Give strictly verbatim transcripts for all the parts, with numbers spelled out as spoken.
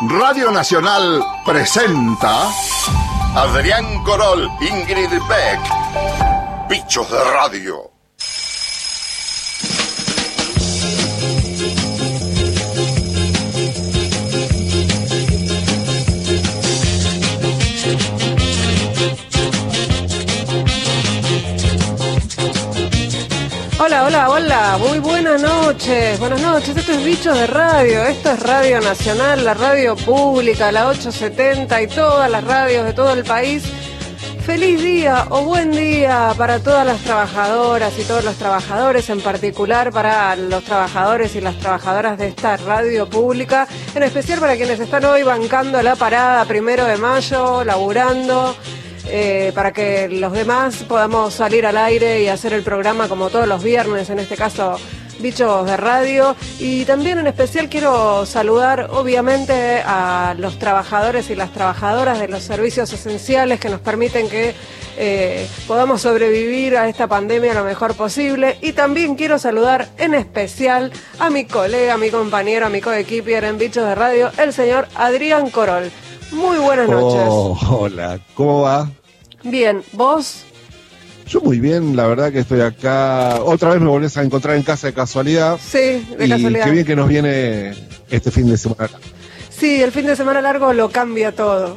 Radio Nacional presenta Adrián Corol, Ingrid Beck, Bichos de Radio. Hola, hola, hola, muy buenas noches, buenas noches, esto es Bichos de Radio, esto es Radio Nacional, la radio pública, la ochocientos setenta y todas las radios de todo el país. Feliz día o buen día para todas las trabajadoras y todos los trabajadores, en particular para los trabajadores y las trabajadoras de esta radio pública, en especial para quienes están hoy bancando la parada primero de mayo, laburando. Eh, para que los demás podamos salir al aire y hacer el programa como todos los viernes, en este caso Bichos de Radio. Y también en especial quiero saludar obviamente a los trabajadores y las trabajadoras de los servicios esenciales que nos permiten que eh, podamos sobrevivir a esta pandemia lo mejor posible. Y también quiero saludar en especial a mi colega, a mi compañero, a mi coequiper en Bichos de Radio, el señor Adrián Corol. Muy buenas noches. Oh, hola, ¿cómo va? Bien, ¿vos? Yo muy bien, la verdad que estoy acá. Otra vez me volvés a encontrar en casa de casualidad. Sí, de y casualidad. Qué bien que nos viene este fin de semana. Sí, el fin de semana largo lo cambia todo.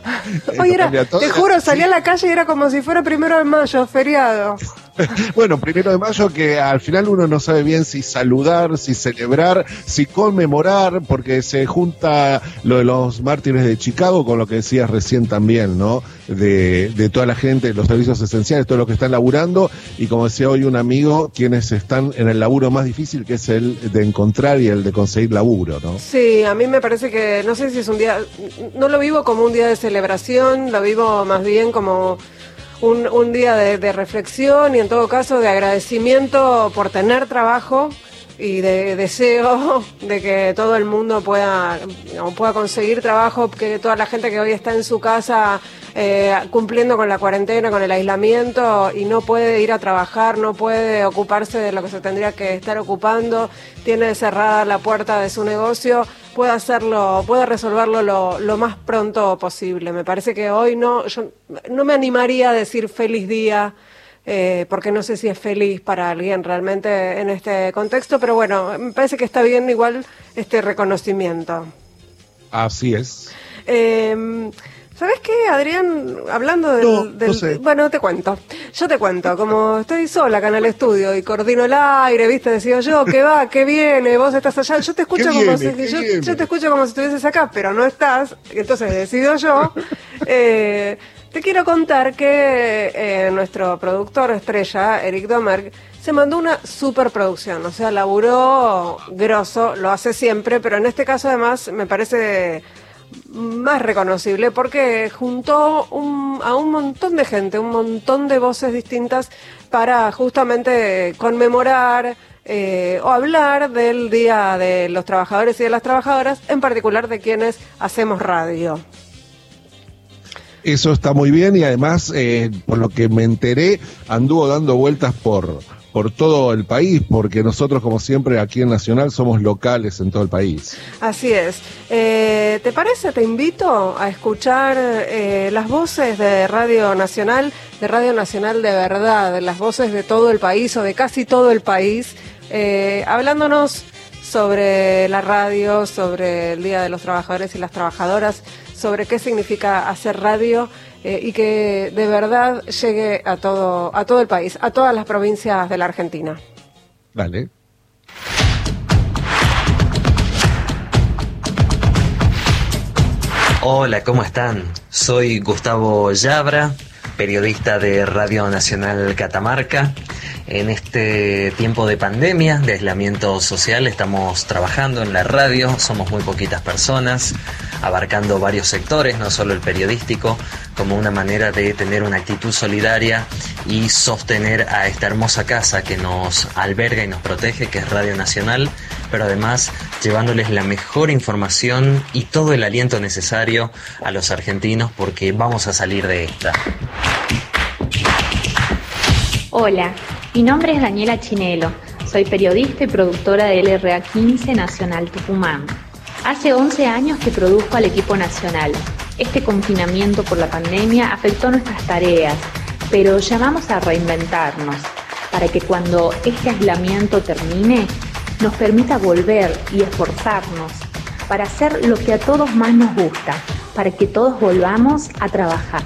Oye, era, todo, te juro, salí sí. a la calle y era como si fuera primero de mayo, feriado. Bueno, primero de mayo, que al final uno no sabe bien si saludar, si celebrar, si conmemorar, porque se junta lo de los mártires de Chicago con lo que decías recién también, ¿no? De, de toda la gente, los servicios esenciales, todos los que están laburando, y como decía hoy un amigo, quienes están en el laburo más difícil, que es el de encontrar y el de conseguir laburo, ¿no? Sí, a mí me parece que, no sé si es un día, no lo vivo como un día de celebración, lo vivo más bien como Un, un día de, de reflexión y en todo caso de agradecimiento por tener trabajo y de deseo de que todo el mundo pueda, pueda conseguir trabajo, que toda la gente que hoy está en su casa eh, cumpliendo con la cuarentena, con el aislamiento y no puede ir a trabajar, no puede ocuparse de lo que se tendría que estar ocupando, tiene cerrada la puerta de su negocio, puede hacerlo, puede resolverlo lo, lo más pronto posible. Me parece que hoy no, yo no me animaría a decir feliz día, eh, porque no sé si es feliz para alguien realmente en este contexto, pero bueno, me parece que está bien igual este reconocimiento. Así es. Eh, ¿Sabés qué, Adrián? Hablando del... No, del no sé. Bueno, te cuento. Yo te cuento. Como estoy sola acá en el estudio y coordino el aire, ¿viste? Decía yo, ¿qué va? ¿Qué viene? Vos estás allá. Yo te escucho como viene? si... ¿Qué Yo, viene? yo te escucho como si estuvieses acá, pero no estás. Entonces decido yo. Eh, te quiero contar que eh, nuestro productor estrella, Eric Domergue, se mandó una superproducción. O sea, laburó grosso, lo hace siempre, pero en este caso además me parece más reconocible porque juntó un, a un montón de gente, un montón de voces distintas para justamente conmemorar eh, o hablar del Día de los Trabajadores y de las Trabajadoras, en particular de quienes hacemos radio. Eso está muy bien y además, eh, por lo que me enteré, anduvo dando vueltas por... por todo el país, porque nosotros, como siempre, aquí en Nacional somos locales en todo el país. Así es. Eh, ¿Te parece? Te invito a escuchar eh, las voces de Radio Nacional, de Radio Nacional de verdad, las voces de todo el país o de casi todo el país, eh, hablándonos sobre la radio, sobre el Día de los Trabajadores y las Trabajadoras, sobre qué significa hacer radio, Eh, y que de verdad llegue a todo, a todo el país, a todas las provincias de la Argentina. Dale. Hola, ¿cómo están? Soy Gustavo Llabra, periodista de Radio Nacional Catamarca. En este tiempo de pandemia, de aislamiento social, estamos trabajando en la radio, somos muy poquitas personas, abarcando varios sectores, no solo el periodístico, como una manera de tener una actitud solidaria y sostener a esta hermosa casa que nos alberga y nos protege, que es Radio Nacional, pero además llevándoles la mejor información y todo el aliento necesario a los argentinos, porque vamos a salir de esta. Hola, mi nombre es Daniela Chinelo, soy periodista y productora de L R A quince Nacional Tucumán. Hace once años que produzco al equipo nacional. Este confinamiento por la pandemia afectó nuestras tareas, pero llamamos a reinventarnos para que cuando este aislamiento termine, nos permita volver y esforzarnos para hacer lo que a todos más nos gusta, para que todos volvamos a trabajar.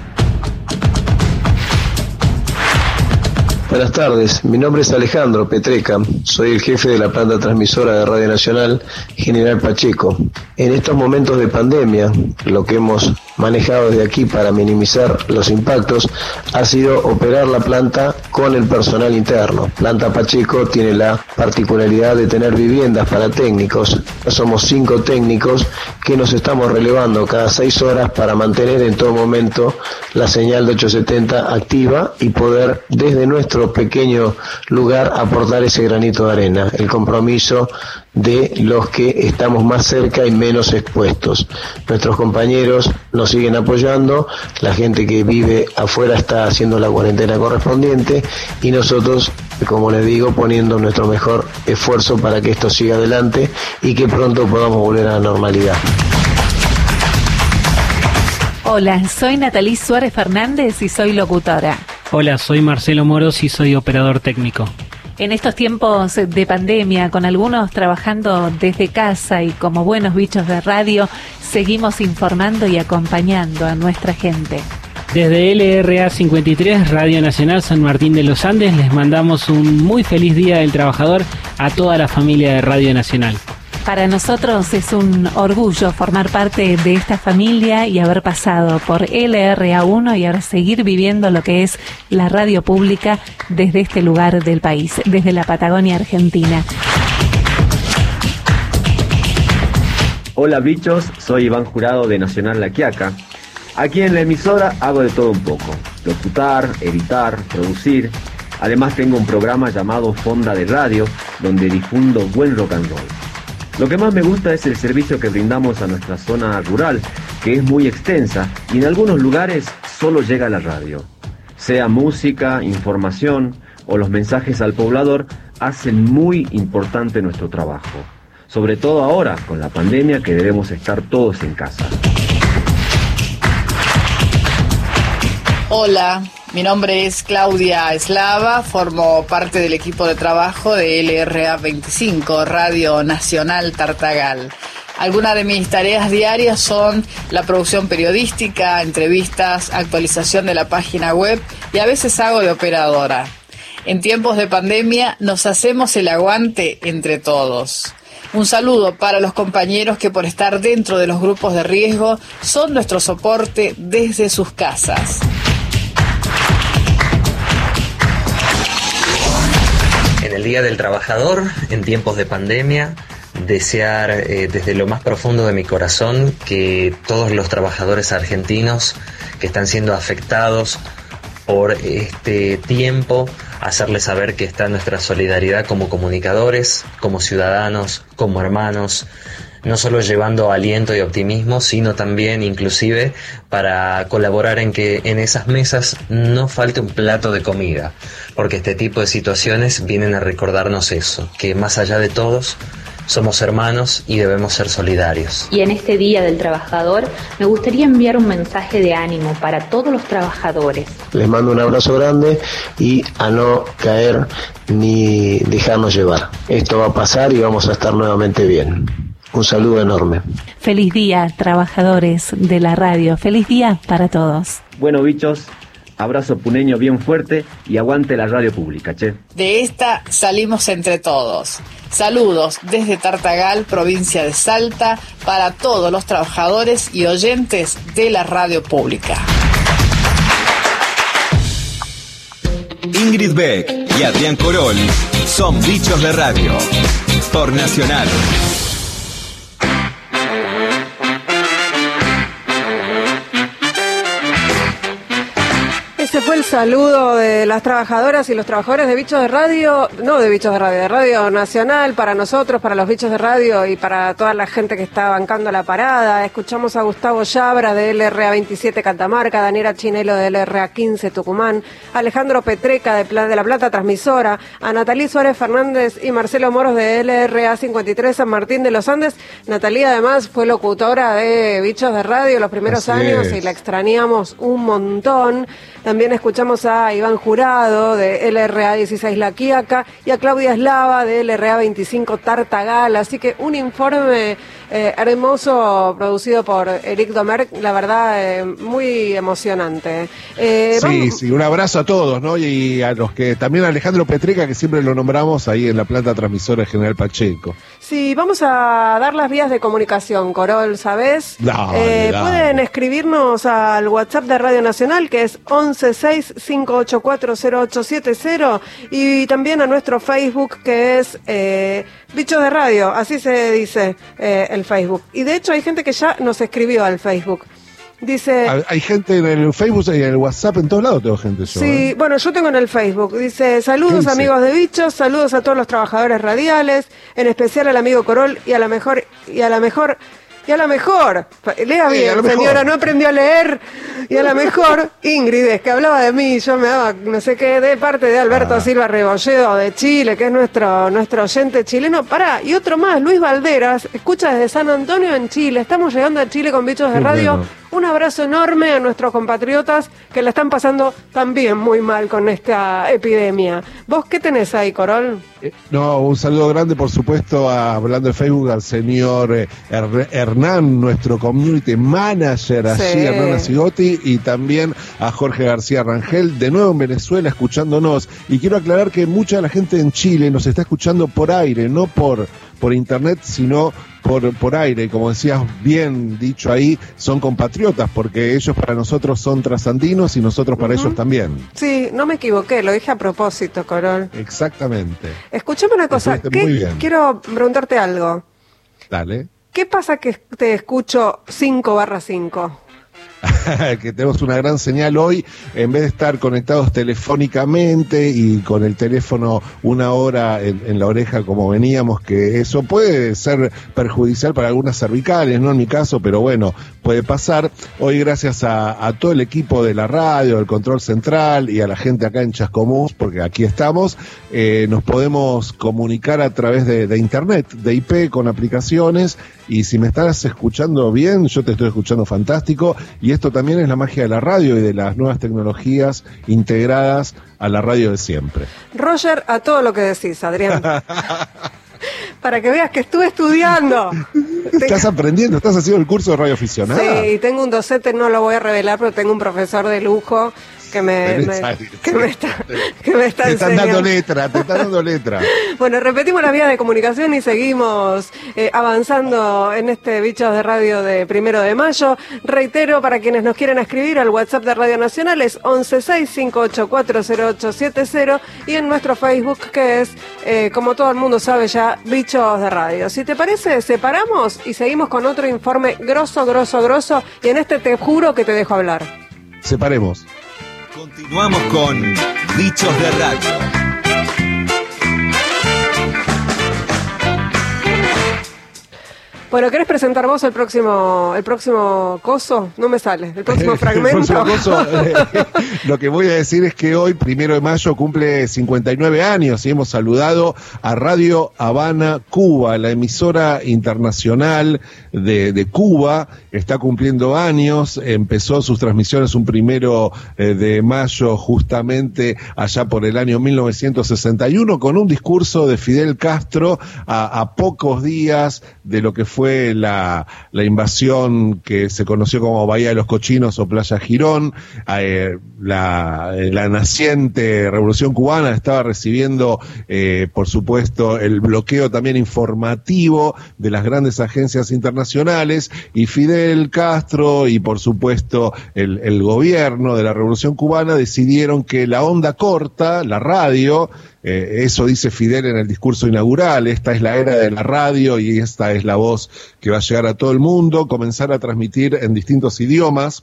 Buenas tardes, mi nombre es Alejandro Petreca, soy el jefe de la planta transmisora de Radio Nacional General Pacheco. En estos momentos de pandemia, lo que hemos manejado desde aquí para minimizar los impactos ha sido operar la planta con el personal interno. Planta Pacheco tiene la particularidad de tener viviendas para técnicos. Somos cinco técnicos que nos estamos relevando cada seis horas para mantener en todo momento la señal de ochocientos setenta activa y poder desde nuestro pequeño lugar aportar ese granito de arena, el compromiso de los que estamos más cerca y menos expuestos. Nuestros compañeros nos siguen apoyando, la gente que vive afuera está haciendo la cuarentena correspondiente y nosotros, como les digo, poniendo nuestro mejor esfuerzo para que esto siga adelante y que pronto podamos volver a la normalidad. Hola, soy Natalí Suárez Fernández y soy locutora. Hola, soy Marcelo Moros y soy operador técnico. En estos tiempos de pandemia, con algunos trabajando desde casa y como buenos bichos de radio, seguimos informando y acompañando a nuestra gente. Desde L R A cincuenta y tres, Radio Nacional San Martín de los Andes, les mandamos un muy feliz Día del Trabajador a toda la familia de Radio Nacional. Para nosotros es un orgullo formar parte de esta familia y haber pasado por L R A uno y ahora seguir viviendo lo que es la radio pública desde este lugar del país, desde la Patagonia Argentina. Hola bichos, soy Iván Jurado de Nacional La Quiaca. Aquí en la emisora hago de todo un poco, locutar, editar, producir. Además tengo un programa llamado Fonda de Radio, donde difundo buen rock and roll. Lo que más me gusta es el servicio que brindamos a nuestra zona rural, que es muy extensa y en algunos lugares solo llega la radio. Sea música, información o los mensajes al poblador, hacen muy importante nuestro trabajo. Sobre todo ahora, con la pandemia, que debemos estar todos en casa. Hola, mi nombre es Claudia Eslava, formo parte del equipo de trabajo de L R A veinticinco, Radio Nacional Tartagal. Algunas de mis tareas diarias son la producción periodística, entrevistas, actualización de la página web y a veces hago de operadora. En tiempos de pandemia nos hacemos el aguante entre todos. Un saludo para los compañeros que por estar dentro de los grupos de riesgo son nuestro soporte desde sus casas. En el Día del Trabajador, en tiempos de pandemia, desear eh, desde lo más profundo de mi corazón que todos los trabajadores argentinos que están siendo afectados por este tiempo, hacerles saber que está nuestra solidaridad como comunicadores, como ciudadanos, como hermanos, no solo llevando aliento y optimismo, sino también inclusive para colaborar en que en esas mesas no falte un plato de comida, porque este tipo de situaciones vienen a recordarnos eso, que más allá de todos somos hermanos y debemos ser solidarios. Y en este Día del Trabajador me gustaría enviar un mensaje de ánimo para todos los trabajadores. Les mando un abrazo grande y a no caer ni dejarnos llevar. Esto va a pasar y vamos a estar nuevamente bien. Un saludo enorme. Feliz día, trabajadores de la radio. Feliz día para todos. Bueno, bichos, abrazo puneño bien fuerte y aguante la radio pública, che. De esta salimos entre todos. Saludos desde Tartagal, provincia de Salta, para todos los trabajadores y oyentes de la radio pública. Ingrid Beck y Adrián Corol son bichos de radio por Nacional. Ese fue el el saludo de las trabajadoras y los trabajadores de Bichos de Radio, no de Bichos de Radio, de Radio Nacional, para nosotros, para los Bichos de Radio y para toda la gente que está bancando la parada. Escuchamos a Gustavo Yabra de L R A veintisiete Catamarca, Daniela Chinelo de L R A quince Tucumán, Alejandro Petreca de, Pla- de La Plata Transmisora, a Natalí Suárez Fernández y Marcelo Moros de L R A cincuenta y tres San Martín de los Andes. Natalí además fue locutora de Bichos de Radio los primeros Así años es. y la extrañamos un montón. También escuchamos a Iván Jurado de L R A dieciséis La Quiaca y a Claudia Eslava de L R A veinticinco Tartagal. Así que un informe eh, hermoso producido por Eric Domer, la verdad, eh, muy emocionante. Eh, Sí, vamos- sí, un abrazo a todos, ¿no? Y a los que, también a Alejandro Petreca, que siempre lo nombramos ahí en la planta transmisora de General Pacheco. Sí, vamos a dar las vías de comunicación, Corol, ¿sabés? Dale, Eh, dale. pueden escribirnos al WhatsApp de Radio Nacional, que es once seis cinco ocho cuatro cero ocho siete cero, y también a nuestro Facebook, que es eh, Bichos de Radio, así se dice eh, el Facebook. Y de hecho hay gente que ya nos escribió al Facebook. Dice... Hay- Hay gente en el Facebook y en el WhatsApp, en todos lados tengo gente yo. Sí, ¿eh? bueno, yo tengo en el Facebook. Dice, ¿Qué saludos dice? amigos de Bichos, saludos a todos los trabajadores radiales, en especial al amigo Corol y a la mejor, y a la mejor, y a la mejor, lea Sí, bien, a lo mejor. señora, no aprendió a leer, y a la mejor, Ingrid, es que hablaba de mí, yo me daba, no sé qué, de parte de Alberto Ah. Silva Rebolledo de Chile, que es nuestro, nuestro oyente chileno. Pará, y otro más, Luis Valderas, escucha desde San Antonio en Chile, estamos llegando a Chile con Bichos de Qué Radio. bueno. Un abrazo enorme a nuestros compatriotas que la están pasando también muy mal con esta epidemia. ¿Vos qué tenés ahí, Corol? Eh, No, un saludo grande, por supuesto, a- hablando de Facebook, al señor eh, Her- Hernán, nuestro community manager allí, Sí. Hernán Asigotti, y también a Jorge García Rangel, de nuevo en Venezuela, escuchándonos. Y quiero aclarar que mucha de la gente en Chile nos está escuchando por aire, no por, por internet, sino por, por aire. Como decías bien dicho ahí, son compatriotas, porque ellos para nosotros son trasandinos y nosotros para Ujú. ellos también. Sí, no me equivoqué, lo dije a propósito, Corol. Exactamente. Escuchame una cosa, Estuviste ¿qué- muy bien. quiero preguntarte algo. Dale. ¿Qué pasa que te escucho cinco barra cinco? Que tenemos una gran señal hoy, en vez de estar conectados telefónicamente y con el teléfono una hora en, en la oreja como veníamos, que eso puede ser perjudicial para algunas cervicales, no en mi caso, pero bueno, puede pasar. Hoy, gracias a, a todo el equipo de la radio, del control central y a la gente acá en Chascomús, porque aquí estamos, eh, nos podemos comunicar a través de, de internet, de I P, con aplicaciones. Y si me estás escuchando bien, yo te estoy escuchando fantástico. Y esto también es la magia de la radio y de las nuevas tecnologías integradas a la radio de siempre. Roger, a todo lo que decís, Adrián. Para que veas que estuve estudiando. Estás aprendiendo, estás haciendo el curso de radio aficionada. Sí, tengo un docente, no lo voy a revelar, pero tengo un profesor de lujo que me, me- que me está, que me está Te están enseñando. dando letra, te están dando letra. Bueno, repetimos las vías de comunicación y seguimos eh, avanzando en este Bichos de Radio de primero de mayo. Reitero, para quienes nos quieren escribir, al WhatsApp de Radio Nacional es once seis cinco ocho cuatro cero ocho siete cero y en nuestro Facebook, que es, eh, como todo el mundo sabe ya, Bichos de Radio. Si te parece, separamos y seguimos con otro informe grosso, grosso, grosso, y en este te juro que te dejo hablar. Separemos. Continuamos con Bichos de Radio. Bueno, ¿querés presentar vos el próximo el próximo coso? No me sale, el próximo El fragmento. próximo coso, eh, lo que voy a decir es que hoy, primero de mayo, cumple cincuenta y nueve años y hemos saludado a Radio Habana Cuba, la emisora internacional de, de Cuba. Está cumpliendo años, empezó sus transmisiones un primero eh, de mayo, justamente allá por el año mil novecientos sesenta y uno, con un discurso de Fidel Castro a, a pocos días de lo que fue la, la invasión que se conoció como Bahía de los Cochinos o Playa Girón. Eh, la, la naciente Revolución Cubana estaba recibiendo, eh, por supuesto, el bloqueo también informativo de las grandes agencias internacionales, y Fidel Castro y, por supuesto, el, el gobierno de la Revolución Cubana decidieron que la onda corta, la radio, Eh, eso dice Fidel en el discurso inaugural: esta es la era de la radio y esta es la voz que va a llegar a todo el mundo, comenzar a transmitir en distintos idiomas,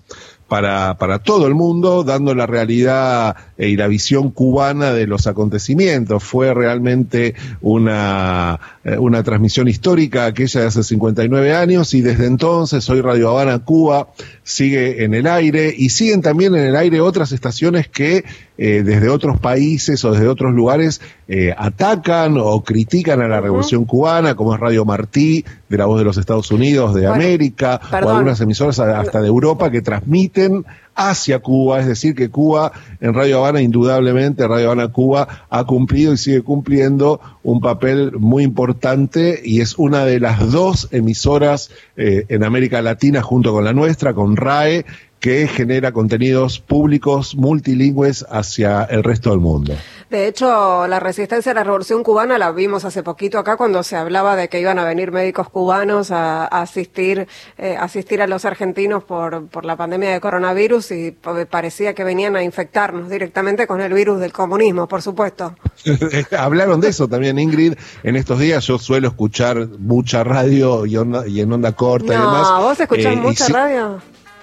para, para todo el mundo, dando la realidad y la visión cubana de los acontecimientos. Fue realmente una, una transmisión histórica aquella de hace cincuenta y nueve años, y desde entonces hoy Radio Habana Cuba sigue en el aire, y siguen también en el aire otras estaciones que eh, desde otros países o desde otros lugares eh, atacan o critican a la Revolución uh-huh. Cubana, como es Radio Martí, de La Voz de los Estados Unidos, de bueno, América, perdón. o algunas emisoras hasta de Europa que transmiten hacia Cuba, es decir, que Cuba, en Radio Habana, indudablemente, Radio Habana Cuba ha cumplido y sigue cumpliendo un papel muy importante, y es una de las dos emisoras eh, en América Latina, junto con la nuestra, con RAE, que genera contenidos públicos multilingües hacia el resto del mundo. De hecho, la resistencia a la Revolución Cubana la vimos hace poquito acá, cuando se hablaba de que iban a venir médicos cubanos a, a asistir eh, asistir a los argentinos por, por la pandemia de coronavirus, y parecía que venían a infectarnos directamente con el virus del comunismo, por supuesto. Hablaron de eso también, Ingrid, en estos días. Yo suelo escuchar mucha radio y, onda, y en onda corta no, y demás. No, ¿vos escuchás eh, mucha si... radio?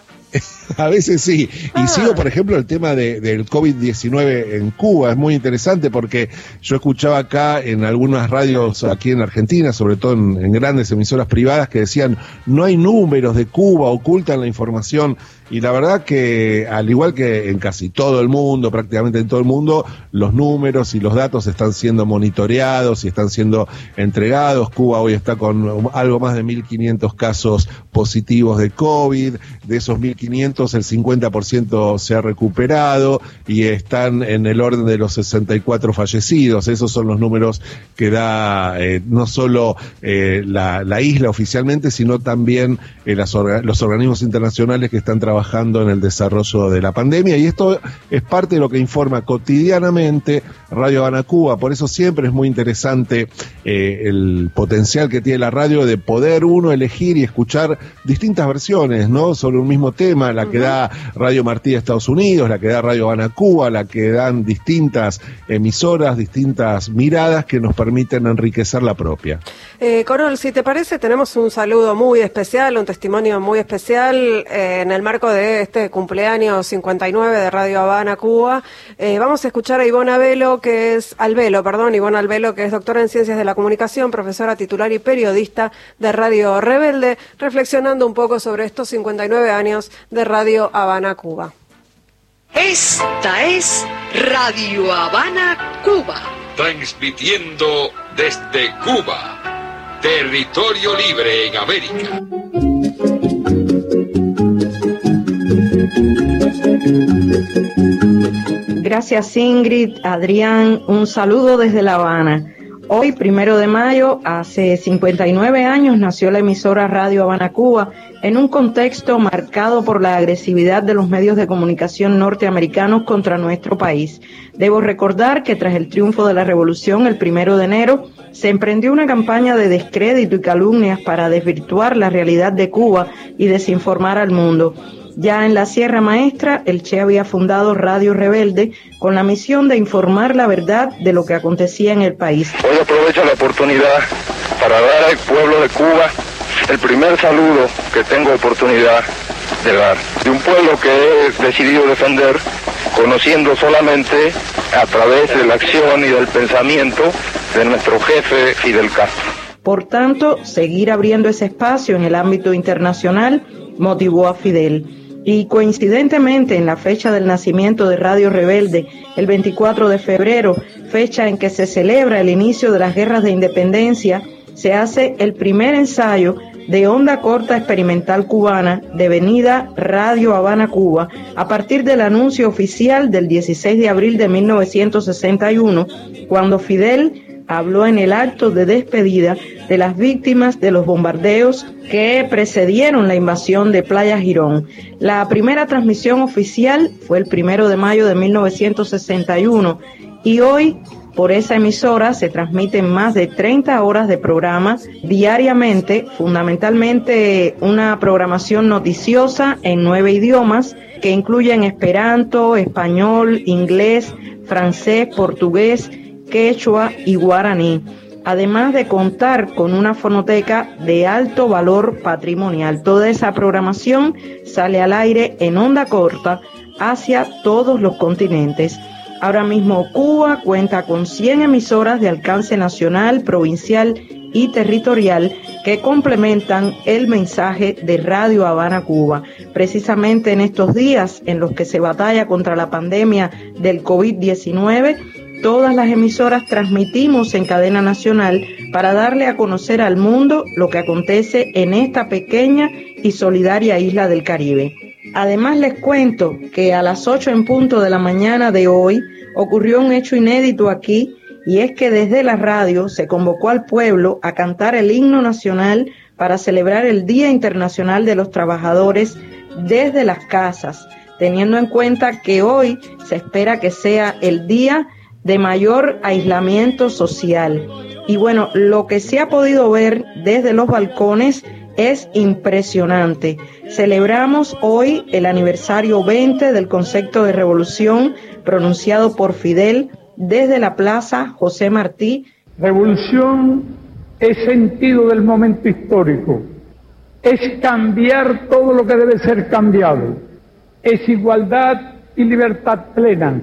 A veces sí, ah. y sigo, por ejemplo, el tema de, del COVID diecinueve en Cuba. Es muy interesante porque yo escuchaba acá en algunas radios aquí en Argentina, sobre todo en, en grandes emisoras privadas, que decían no hay números de Cuba, ocultan la información, y la verdad que al igual que en casi todo el mundo, prácticamente en todo el mundo, los números y los datos están siendo monitoreados y están siendo entregados. Cuba hoy está con algo más de mil quinientos casos positivos de COVID, de esos mil quinientos el cincuenta por ciento se ha recuperado y están en el orden de los sesenta y cuatro fallecidos. Esos son los números que da eh, no solo eh, la, la isla oficialmente, sino también eh, las orga- los organismos internacionales que están trabajando en el desarrollo de la pandemia, y esto es parte de lo que informa cotidianamente Radio Habana Cuba. Por eso siempre es muy interesante eh, el potencial que tiene la radio de poder uno elegir y escuchar distintas versiones, ¿no?, sobre un mismo tema, la que da Radio Martí de Estados Unidos, la que da Radio Habana Cuba, la que dan distintas emisoras, distintas miradas que nos permiten enriquecer la propia. Eh, Corol, si te parece, tenemos un saludo muy especial, un testimonio muy especial eh, en el marco de este cumpleaños cincuenta y nueve de Radio Habana Cuba. Eh, vamos a escuchar a Ivonne Albelo, que es Albelo, perdón, Ivonne Albelo, que es doctora en Ciencias de la Comunicación, profesora titular y periodista de Radio Rebelde, reflexionando un poco sobre estos cincuenta y nueve años de Radio Habana Cuba. Esta es Radio Habana Cuba. Transmitiendo desde Cuba, territorio libre en América. Gracias, Ingrid, Adrián, un saludo desde La Habana. Hoy, primero de mayo, hace cincuenta y nueve años, nació la emisora Radio Habana Cuba en un contexto marcado por la agresividad de los medios de comunicación norteamericanos contra nuestro país. Debo recordar que tras el triunfo de la revolución, el primero de enero, se emprendió una campaña de descrédito y calumnias para desvirtuar la realidad de Cuba y desinformar al mundo. Ya en la Sierra Maestra, el Che había fundado Radio Rebelde con la misión de informar la verdad de lo que acontecía en el país. Hoy aprovecho la oportunidad para dar al pueblo de Cuba el primer saludo que tengo oportunidad de dar. De un pueblo que he decidido defender, conociendo solamente a través de la acción y del pensamiento de nuestro jefe Fidel Castro. Por tanto, seguir abriendo ese espacio en el ámbito internacional motivó a Fidel. Y coincidentemente en la fecha del nacimiento de Radio Rebelde, el veinticuatro de febrero, fecha en que se celebra el inicio de las guerras de independencia, se hace el primer ensayo de onda corta experimental cubana devenida Radio Habana Cuba, a partir del anuncio oficial del dieciséis de abril de mil novecientos sesenta y uno, cuando Fidel habló en el acto de despedida de las víctimas de los bombardeos que precedieron la invasión de Playa Girón. La primera transmisión oficial fue el primero de mayo de mil novecientos sesenta y uno, y hoy por esa emisora se transmiten más de treinta horas de programas diariamente, fundamentalmente una programación noticiosa en nueve idiomas que incluyen esperanto, español, inglés, francés, portugués, quechua y guaraní. además de contar con una fonoteca de alto valor patrimonial. Toda esa programación sale al aire en onda corta hacia todos los continentes. Ahora mismo Cuba cuenta con cien emisoras de alcance nacional, provincial y territorial que complementan el mensaje de Radio Habana Cuba. Precisamente en estos días en los que se batalla contra la pandemia del COVID diecinueve, todas las emisoras transmitimos en cadena nacional para darle a conocer al mundo lo que acontece en esta pequeña y solidaria isla del Caribe. Además les cuento que a las ocho en punto de la mañana de hoy ocurrió un hecho inédito aquí, y es que desde la radio se convocó al pueblo a cantar el himno nacional para celebrar el Día Internacional de los Trabajadores desde las casas, teniendo en cuenta que hoy se espera que sea el día de mayor aislamiento social. Y bueno, lo que se ha podido ver desde los balcones es impresionante. Celebramos hoy el aniversario veinte del concepto de revolución pronunciado por Fidel desde la Plaza José Martí. Revolución es sentido del momento histórico, es cambiar todo lo que debe ser cambiado, es igualdad y libertad plena,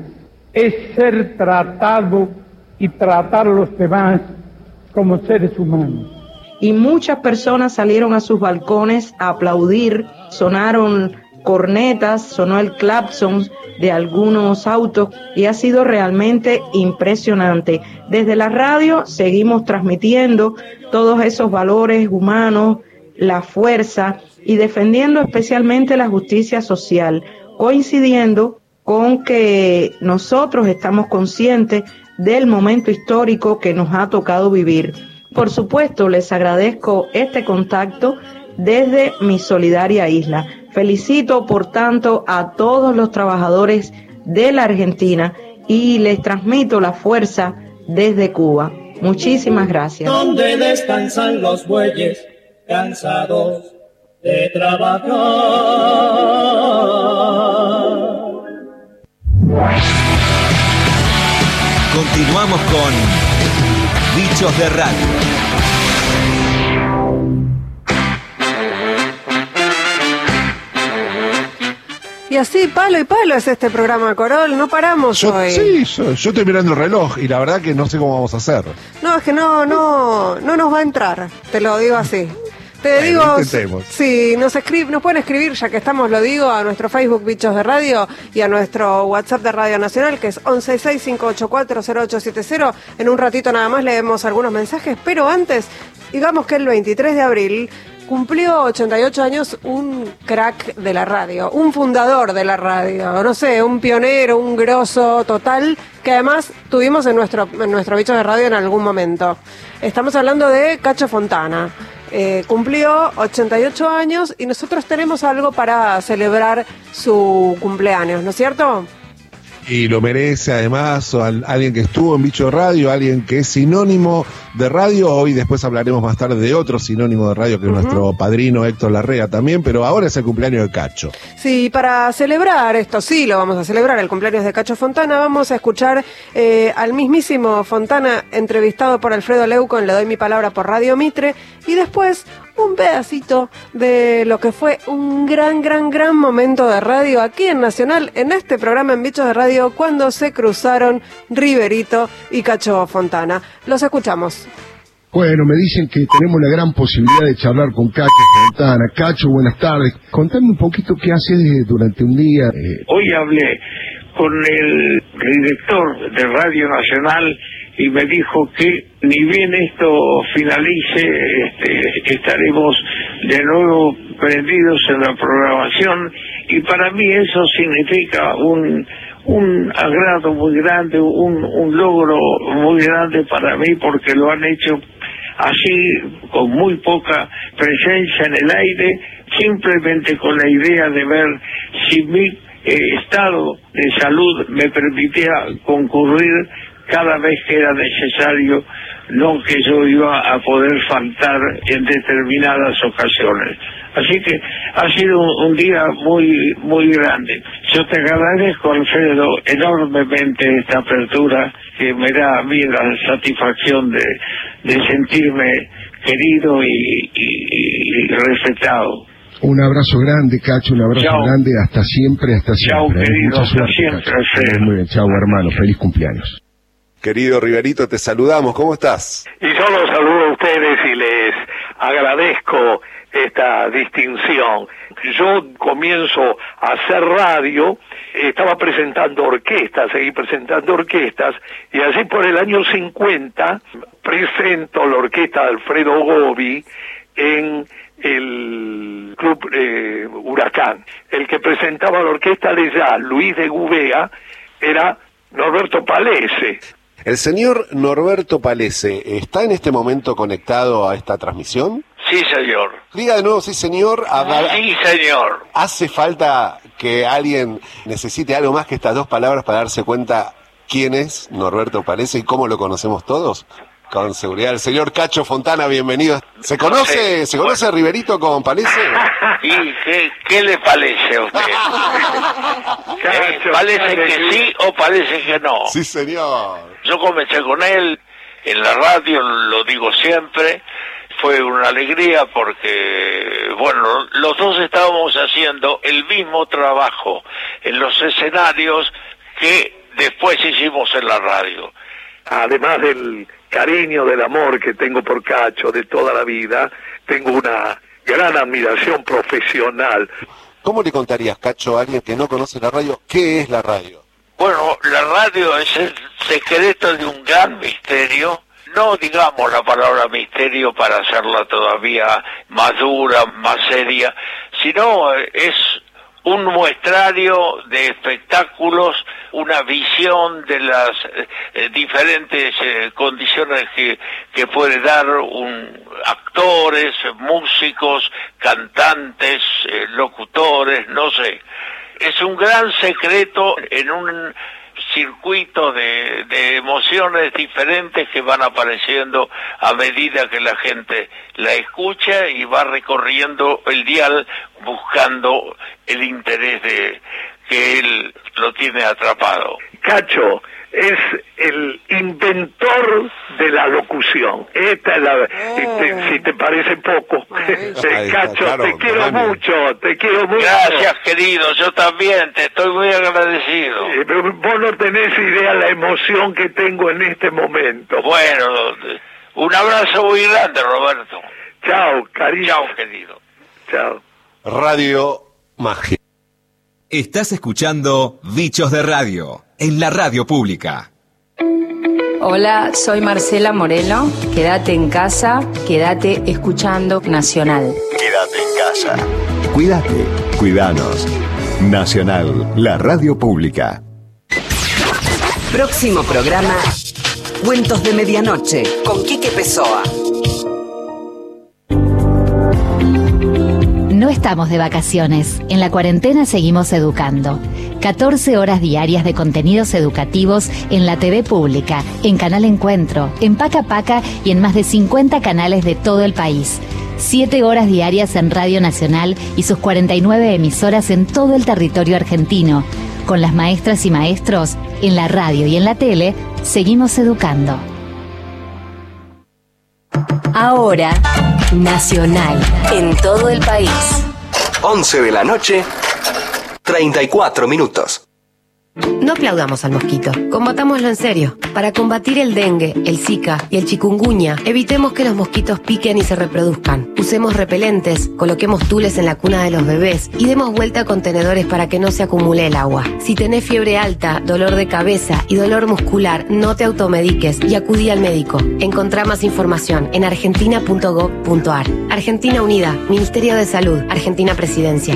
es ser tratado y tratar a los demás como seres humanos. Y muchas personas salieron a sus balcones a aplaudir, sonaron cornetas, sonó el claxon de algunos autos y ha sido realmente impresionante. Desde la radio seguimos transmitiendo todos esos valores humanos, la fuerza y defendiendo especialmente la justicia social, coincidiendo con que nosotros estamos conscientes del momento histórico que nos ha tocado vivir. Por supuesto, les agradezco este contacto desde mi solidaria isla. Felicito, por tanto, a todos los trabajadores de la Argentina y les transmito la fuerza desde Cuba. Muchísimas gracias. Donde descansan los bueyes cansados de trabajar. Continuamos con Bichos de Radio. Y así, palo y palo es este programa, Corol, no paramos yo, hoy. Sí, yo, yo estoy mirando el reloj y la verdad que no sé cómo vamos a hacer. No, es que no, no, no nos va a entrar, te lo digo así. Te bueno, digo, intentemos. sí, nos escribe, nos pueden escribir, ya que estamos, lo digo, a nuestro Facebook Bichos de Radio y a nuestro WhatsApp de Radio Nacional, que es once sesenta y seis, cinco ocho cuatro, cero ocho siete cero. En un ratito nada más leemos algunos mensajes, pero antes, digamos que el veintitrés de abril cumplió ochenta y ocho años un crack de la radio, un fundador de la radio, no sé, un pionero, un grosso total, que además tuvimos en nuestro, en nuestro Bichos de Radio en algún momento. Estamos hablando de Cacho Fontana. Eh, cumplió ochenta y ocho años y nosotros tenemos algo para celebrar su cumpleaños, ¿no es cierto? Y lo merece además alguien que estuvo en Bicho Radio, alguien que es sinónimo de radio. Hoy después hablaremos más tarde de otro sinónimo de radio que es uh-huh. nuestro padrino Héctor Larrea también, pero ahora es el cumpleaños de Cacho. Sí, para celebrar esto, sí, lo vamos a celebrar, el cumpleaños de Cacho Fontana, vamos a escuchar eh, al mismísimo Fontana entrevistado por Alfredo Leuco en Le Doy Mi Palabra por Radio Mitre, y después un pedacito de lo que fue un gran, gran, gran momento de radio aquí en Nacional, en este programa en Bichos de Radio, cuando se cruzaron Riverito y Cacho Fontana. Los escuchamos. Bueno, me dicen que tenemos la gran posibilidad de charlar con Cacho Fontana. Cacho, buenas tardes. Contame un poquito qué haces durante un día. Eh... Hoy hablé con el director de Radio Nacional y me dijo que ni bien esto finalice, este, estaremos de nuevo prendidos en la programación, y para mí eso significa un un agrado muy grande, un, un logro muy grande para mí, porque lo han hecho así, con muy poca presencia en el aire, simplemente con la idea de ver si mi eh, estado de salud me permitía concurrir cada vez que era necesario, no que yo iba a poder faltar en determinadas ocasiones. Así que ha sido un, un día muy muy grande. Yo te agradezco, Alfredo, enormemente esta apertura que me da a mí la satisfacción de, de sentirme querido y, y, y respetado. Un abrazo grande, Cacho, un abrazo Chao. grande, hasta siempre, hasta Chao, siempre. ¿eh? querido, Mucha hasta suerte, siempre, Cacho. Alfredo. Muy bien, chao hermano, feliz cumpleaños. Querido Riverito, te saludamos, ¿cómo estás? Y yo los saludo a ustedes y les agradezco esta distinción. Yo comienzo a hacer radio, estaba presentando orquestas, seguí presentando orquestas, y así por el año cincuenta presento la orquesta de Alfredo Gobi en el Club eh, Huracán. El que presentaba la orquesta de jazz, Luis de Gubea, era Norberto Palese. El señor Norberto Palese, ¿está en este momento conectado a esta transmisión? Sí, señor. Diga de nuevo, sí, señor. A- Sí, señor. ¿Hace falta que alguien necesite algo más que estas dos palabras para darse cuenta quién es Norberto Palese y cómo lo conocemos todos? Con seguridad. El señor Cacho Fontana, bienvenido. ¿Se conoce, ¿se conoce a Riverito con Palese? ¿Y qué, qué le parece a usted? Eh, ¿Parece que sí o parece que no? Sí, señor. Yo comencé con él en la radio, lo digo siempre, fue una alegría porque, bueno, los dos estábamos haciendo el mismo trabajo en los escenarios que después hicimos en la radio. Además del cariño, del amor que tengo por Cacho de toda la vida, tengo una gran admiración profesional. ¿Cómo le contarías, Cacho, a alguien que no conoce la radio, qué es la radio? Bueno, la radio es el secreto de un gran misterio. No digamos la palabra misterio para hacerla todavía más dura, más seria, sino es un muestrario de espectáculos, una visión de las eh, diferentes eh, condiciones que, que puede dar un actores, músicos, cantantes, eh, locutores, no sé. Es un gran secreto en un circuito de, de emociones diferentes que van apareciendo a medida que la gente la escucha y va recorriendo el dial buscando el interés de que él lo tiene atrapado. Cacho es el inventor de la locución. Esta es la, Oh. te- si te parece poco. Ahí está, Cacho, claro, te quiero grande. mucho, te quiero mucho. Gracias, querido, yo también, te estoy muy agradecido. pero vos no tenés idea la emoción que tengo en este momento. Bueno, un abrazo muy grande, Roberto. Chao, cariño. Chao, querido. Chao. Radio Magia. Estás escuchando Bichos de Radio en la radio pública. Hola, soy Marcela Morelo. Quédate en casa, quédate escuchando Nacional. Quédate en casa. Cuídate, cuidanos. Nacional, la radio pública. Próximo programa, Cuentos de Medianoche, con Quique Pessoa. No estamos de vacaciones. En la cuarentena seguimos educando. catorce horas diarias de contenidos educativos en la T V pública, en Canal Encuentro, en Paca Paca y en más de cincuenta canales de todo el país. siete horas diarias en Radio Nacional y sus cuarenta y nueve emisoras en todo el territorio argentino. Con las maestras y maestros, en la radio y en la tele, seguimos educando. Ahora, Nacional, en todo el país. once de la noche, treinta y cuatro minutos. No aplaudamos al mosquito, combatámoslo en serio. Para combatir el dengue, el zika y el chikungunya, evitemos que los mosquitos piquen y se reproduzcan. Usemos repelentes, coloquemos tules en la cuna de los bebés y demos vuelta a contenedores para que no se acumule el agua. Si tenés fiebre alta, dolor de cabeza y dolor muscular, no te automediques y acudí al médico. Encontrá más información en argentina punto gov punto ar. Argentina Unida, Ministerio de Salud, Argentina Presidencia.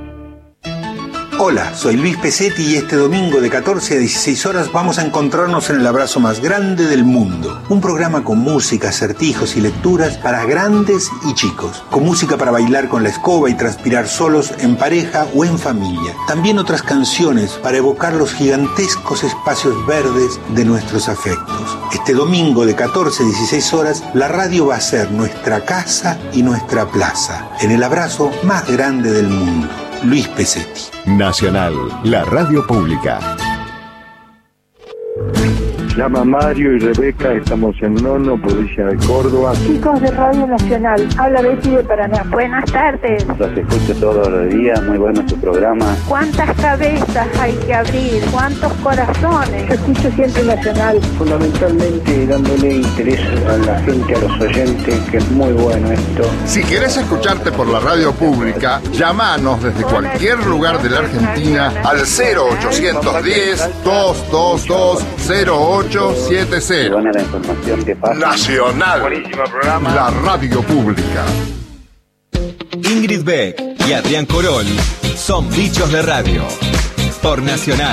Hola, soy Luis Pesetti y este domingo de catorce a dieciséis horas vamos a encontrarnos en el abrazo más grande del mundo. Un programa con música, acertijos y lecturas para grandes y chicos. Con música para bailar con la escoba y transpirar solos, en pareja o en familia. También otras canciones para evocar los gigantescos espacios verdes de nuestros afectos. Este domingo de catorce a dieciséis horas, la radio va a ser nuestra casa y nuestra plaza. En el abrazo más grande del mundo. Luis Pesetti. Nacional, la radio pública. llama Mario y Rebeca, estamos en Nono, provincia de Córdoba. Chicos de Radio Nacional, habla Betty de Paraná. Buenas tardes. Los escucho todos los días, muy bueno su programa. ¿Cuántas cabezas hay que abrir? ¿Cuántos corazones? Yo escucho siempre Nacional. Fundamentalmente dándole interés a la gente, a los oyentes, que es muy bueno esto. Si querés escucharte por la radio pública, llamanos desde cualquier lugar de la Argentina al cero ochocientos diez, doscientos veintidós, cero ocho siete cero. Buena la información que pasa. Nacional, la radio pública. Ingrid Beck y Adrián Corol son Bichos de Radio por Nacional.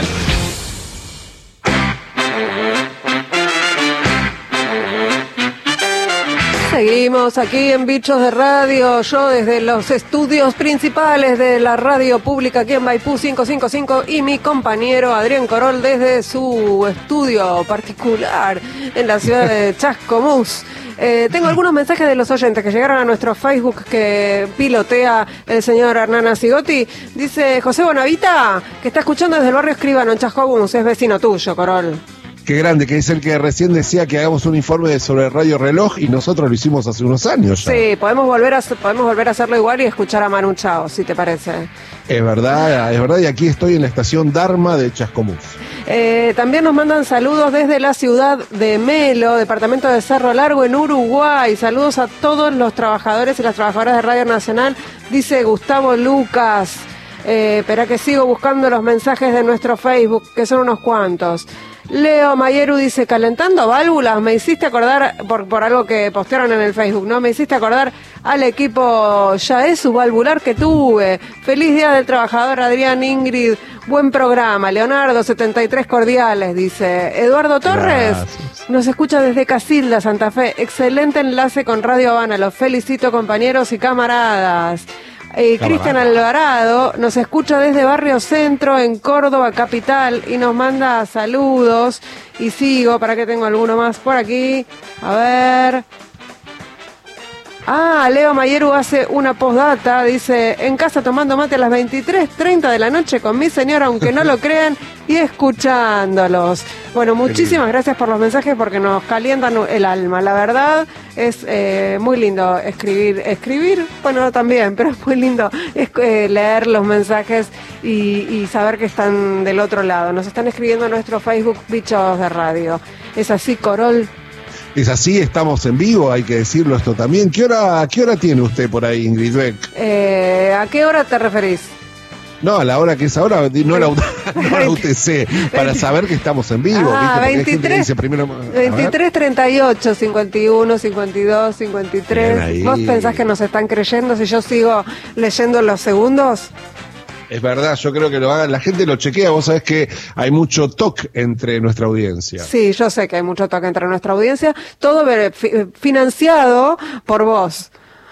Seguimos aquí en Bichos de Radio, yo desde los estudios principales de la radio pública aquí en Maipú quinientos cincuenta y cinco y mi compañero Adrián Corol desde su estudio particular en la ciudad de Chascomús. Eh, tengo algunos mensajes de los oyentes que llegaron a nuestro Facebook que pilotea el señor Hernán Asigotti. Dice José Bonavita, que está escuchando desde el barrio Escribano en Chascomús, es vecino tuyo, Corol. Qué grande, que es el que recién decía que hagamos un informe sobre Radio Reloj y nosotros lo hicimos hace unos años ya. Sí, podemos volver a podemos volver a hacerlo igual y escuchar a Manu Chao, si te parece. Es verdad, es verdad, y aquí estoy en la estación Dharma de Chascomús. Eh, también nos mandan saludos desde la ciudad de Melo, departamento de Cerro Largo, en Uruguay. Saludos a todos los trabajadores y las trabajadoras de Radio Nacional, dice Gustavo Lucas. Eh, espera que sigo buscando los mensajes de nuestro Facebook, que son unos cuantos. Leo Mayeru dice, calentando válvulas, me hiciste acordar, por, por algo que postearon en el Facebook, ¿no? Me hiciste acordar al equipo Yaesu valvular que tuve. Feliz Día del Trabajador, Adrián, Ingrid, buen programa. Leonardo, setenta y tres cordiales, dice. Eduardo Torres, gracias. Nos escucha desde Casilda, Santa Fe. Excelente enlace con Radio Habana, los felicito compañeros y camaradas. Eh, Cristian Alvarado nos escucha desde Barrio Centro en Córdoba capital y nos manda saludos y sigo para que tengo alguno más por aquí. A ver. Ah, Leo Mayeru hace una postdata, dice, en casa tomando mate a las veintitrés treinta de la noche con mi señora, aunque no lo crean, y escuchándolos. Bueno, muchísimas gracias por los mensajes porque nos calientan el alma. La verdad es eh, muy lindo escribir, escribir, bueno, también, pero es muy lindo es, eh, leer los mensajes y, y saber que están del otro lado. Nos están escribiendo en nuestro Facebook Bichos de Radio. Es así, Corol. Es así, estamos en vivo, hay que decirlo esto también. ¿Qué hora, a qué hora tiene usted por ahí, Ingrid Beck? Eh, ¿A qué hora te referís? No, a la hora que es ahora, no la, no la U T C, para saber que estamos en vivo. Ah, ¿viste? veintitrés, dice primero, veintitrés treinta y ocho, cincuenta y uno, cincuenta y dos, cincuenta y tres. ¿Vos pensás que nos están creyendo si yo sigo leyendo los segundos? Es verdad, yo creo que lo hagan, la gente lo chequea, vos sabés que hay mucho toque entre nuestra audiencia. Sí, yo sé que hay mucho toque entre nuestra audiencia, todo financiado por vos.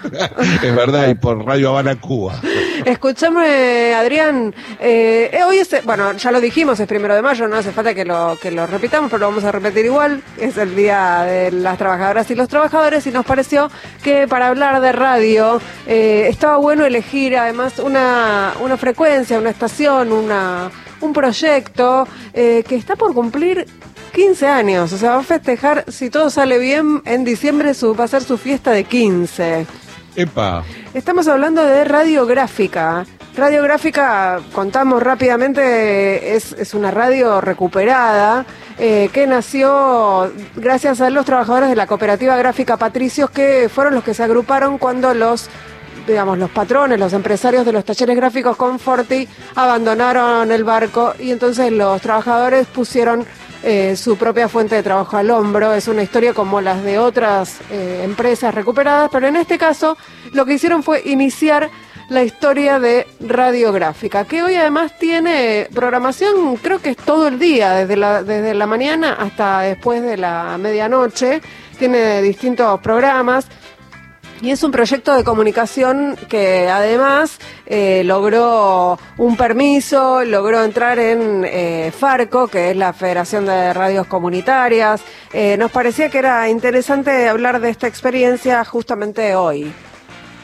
Es verdad, y por Radio Habana, Cuba. Escuchame, Adrián, eh, hoy es, bueno, ya lo dijimos, es primero de mayo, no hace falta que lo, que lo repitamos, pero lo vamos a repetir igual, es el Día de las Trabajadoras y los Trabajadores, y nos pareció que para hablar de radio eh, estaba bueno elegir además una, una frecuencia, una estación, una, un proyecto eh, que está por cumplir quince años, o sea, va a festejar, si todo sale bien, en diciembre su, va a ser su fiesta de quince. Epa. Estamos hablando de Radiográfica. Radiográfica, contamos rápidamente, es, es una radio recuperada eh, que nació gracias a los trabajadores de la cooperativa gráfica Patricios, que fueron los que se agruparon cuando los digamos, los patrones, los empresarios de los talleres gráficos Conforti abandonaron el barco y entonces los trabajadores pusieron eh, su propia fuente de trabajo al hombro. Es una historia como las de otras eh, empresas recuperadas, pero en este caso lo que hicieron fue iniciar la historia de Radiográfica, que hoy además tiene programación, creo que es todo el día, desde la, desde la mañana hasta después de la medianoche, tiene distintos programas. Y es un proyecto de comunicación que además eh, logró un permiso, logró entrar en eh, Farco, que es la Federación de Radios Comunitarias. Eh, nos parecía que era interesante hablar de esta experiencia justamente hoy.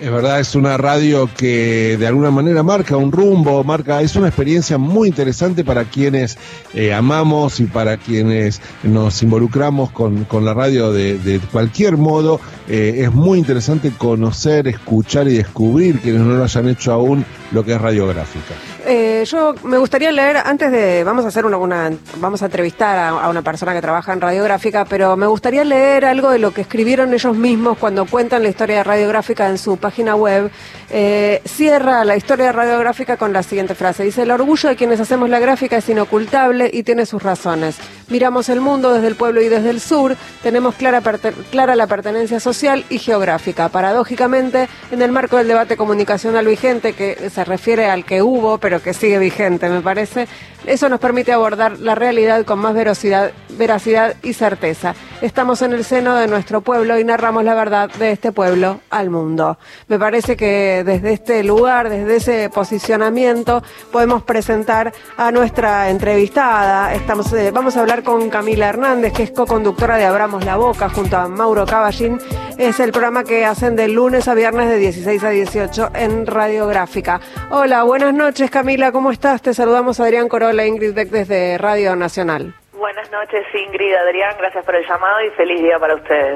Es verdad, es una radio que de alguna manera marca un rumbo, marca, es una experiencia muy interesante para quienes eh, amamos y para quienes nos involucramos con, con la radio de, de cualquier modo. Eh, es muy interesante conocer, escuchar y descubrir, quienes no lo hayan hecho aún, lo que es radiográfica. Eh, yo me gustaría leer, antes de, vamos a hacer una, una vamos a entrevistar a, a una persona que trabaja en radiográfica, pero me gustaría leer algo de lo que escribieron ellos mismos cuando cuentan la historia de radiográfica en su página web. Eh, cierra la historia de radiográfica con la siguiente frase. Dice: el orgullo de quienes hacemos la gráfica es inocultable y tiene sus razones. Miramos el mundo desde el pueblo y desde el sur, tenemos clara, clara la pertenencia social y geográfica. Paradójicamente, en el marco del debate comunicacional vigente, que se refiere al que hubo, pero que sigue vigente, me parece, eso nos permite abordar la realidad con más veracidad, veracidad y certeza. Estamos en el seno de nuestro pueblo y narramos la verdad de este pueblo al mundo. Me parece que desde este lugar, desde ese posicionamiento, podemos presentar a nuestra entrevistada. Estamos, eh, vamos a hablar con Camila Hernández, que es co-conductora de Abramos la Boca, junto a Mauro Caballín. Es el programa que hacen de lunes a viernes de dieciséis a dieciocho en Radiográfica. Hola, buenas noches, Camila, ¿cómo estás? Te saludamos Adrián Corolla e Ingrid Beck desde Radio Nacional. Buenas noches, Ingrid, Adrián, gracias por el llamado y feliz día para ustedes.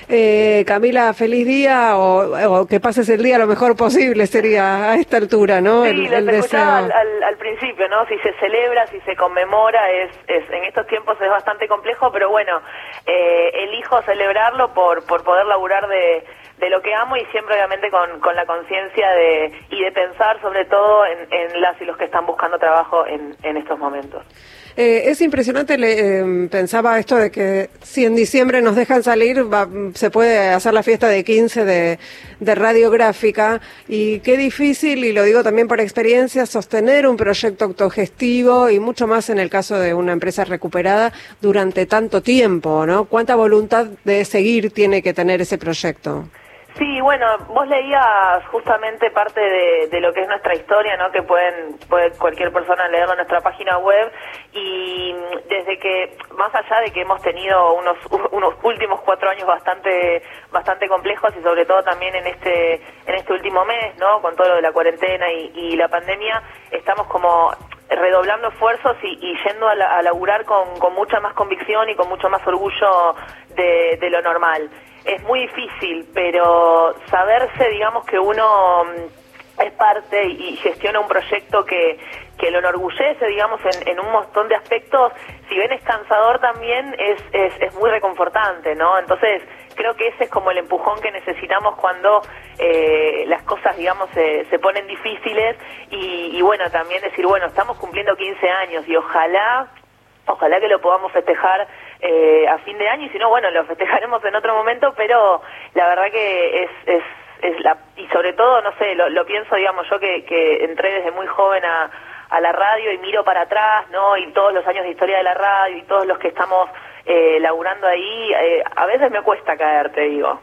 Eh, Camila, feliz día, o, o que pases el día lo mejor posible sería a esta altura, ¿no? Sí, el, el el escuchaba deseo. al, al, al principio, ¿no? Si se celebra, si se conmemora, es, es en estos tiempos es bastante complejo, pero bueno, eh, elijo celebrarlo por, por poder laburar de, de lo que amo y siempre obviamente con, con la conciencia de y de pensar sobre todo en, en las y los que están buscando trabajo en, en estos momentos. Eh, es impresionante, le, eh, pensaba esto de que si en diciembre nos dejan salir, va, se puede hacer la fiesta de quince de, de radiográfica, y qué difícil, y lo digo también por experiencia, sostener un proyecto autogestivo y mucho más en el caso de una empresa recuperada durante tanto tiempo, ¿no? ¿Cuánta voluntad de seguir tiene que tener ese proyecto? Sí, bueno, vos leías justamente parte de, de lo que es nuestra historia, ¿no? Que pueden puede cualquier persona leerlo en nuestra página web, y desde que, más allá de que hemos tenido unos unos últimos cuatro años bastante bastante complejos y sobre todo también en este en este último mes, ¿no? Con todo lo de la cuarentena y, y la pandemia, estamos como redoblando esfuerzos y, y yendo a, la, a laburar con, con mucha más convicción y con mucho más orgullo de, de lo normal. Es muy difícil, pero saberse, digamos, que uno es parte y gestiona un proyecto que, que lo enorgullece, digamos, en, en un montón de aspectos, si bien es cansador también, es, es, es muy reconfortante, ¿no? Entonces, creo que ese es como el empujón que necesitamos cuando eh, las cosas, digamos, se, se ponen difíciles y, y, bueno, también decir, bueno, estamos cumpliendo quince años y ojalá, ojalá que lo podamos festejar eh, a fin de año, y si no, bueno, lo festejaremos en otro momento, pero la verdad que es... es es la y sobre todo, no sé, lo, lo pienso, digamos, yo que, que entré desde muy joven a, a la radio y miro para atrás, ¿no? Y todos los años de historia de la radio y todos los que estamos eh, laburando ahí, eh, a veces me cuesta caer, te digo.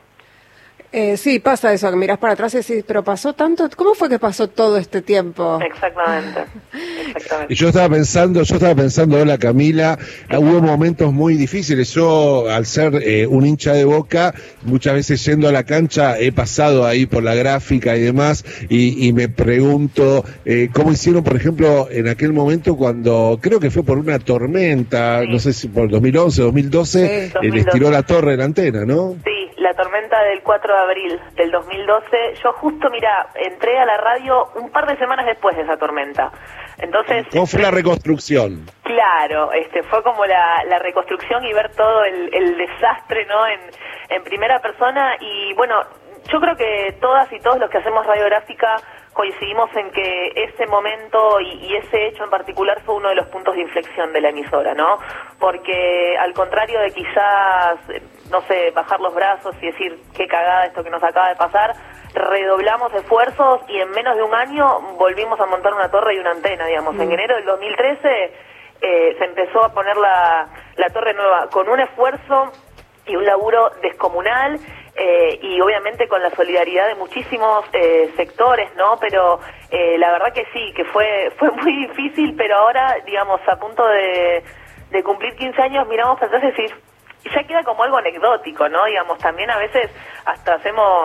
Eh, sí, pasa eso, que mirás para atrás y decís, pero pasó tanto, ¿cómo fue que pasó todo este tiempo? Exactamente, exactamente. Y yo estaba pensando, yo estaba pensando, hola Camila, hubo momentos muy difíciles. Yo, al ser eh, un hincha de Boca, muchas veces yendo a la cancha, he pasado ahí por la gráfica y demás, y, y me pregunto, eh, ¿cómo hicieron, por ejemplo, en aquel momento cuando, creo que fue por una tormenta, sí. No sé si por dos mil once, dos mil doce, sí. eh, les tiró la torre de la antena, ¿no? Sí, la tormenta del cuatro de abril del dos mil doce, yo justo, mira, entré a la radio un par de semanas después de esa tormenta. Entonces, ¿cómo fue la reconstrucción? Claro, este fue como la, la reconstrucción y ver todo el, el desastre, ¿no? En, en primera persona. Y bueno, yo creo que todas y todos los que hacemos radiográfica coincidimos en que ese momento y, y ese hecho en particular fue uno de los puntos de inflexión de la emisora, ¿no? Porque al contrario de quizás, no sé, bajar los brazos y decir qué cagada esto que nos acaba de pasar, redoblamos esfuerzos y en menos de un año volvimos a montar una torre y una antena, digamos. Mm. En enero del dos mil trece eh, se empezó a poner la, la torre nueva con un esfuerzo y un laburo descomunal. Eh, y obviamente con la solidaridad de muchísimos eh, sectores, ¿no? Pero eh, la verdad que sí, que fue fue muy difícil, pero ahora, digamos, a punto de, de cumplir quince años, miramos para atrás y decir, ya queda como algo anecdótico, ¿no? Digamos, también a veces hasta hacemos